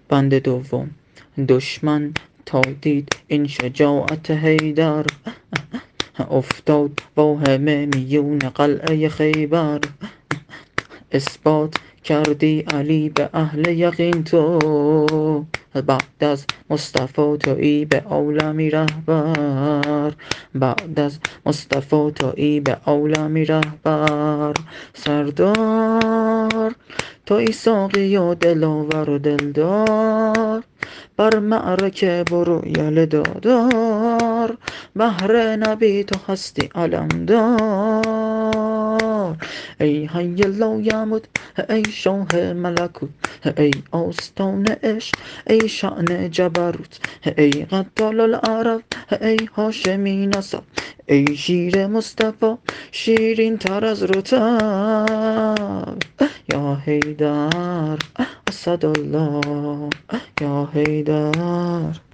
بند دوم. دشمن تا دید این شجاعت حیدر، افتاد با همه میون قلعه خیبر. اثبات کردی علی به اهل یقین تو، بعد از مصطفی تویی به عالمی رهبر. بعد از مصطفی تویی به عالمی رهبر. سردار تویی ساقی و دلاور و دلدار، بر معرکه برو یله دادار. بهر نبی تو هستی علمدار. ای حی لایموت، ای شاه ملکوت، ای آستان عشق، ای شأن جبروت، ای قتال العرب، ای هاشمی نسب، ای شیر مصطفی شیرین تر از رطب. یا حیدر اسدالله، یا حیدر.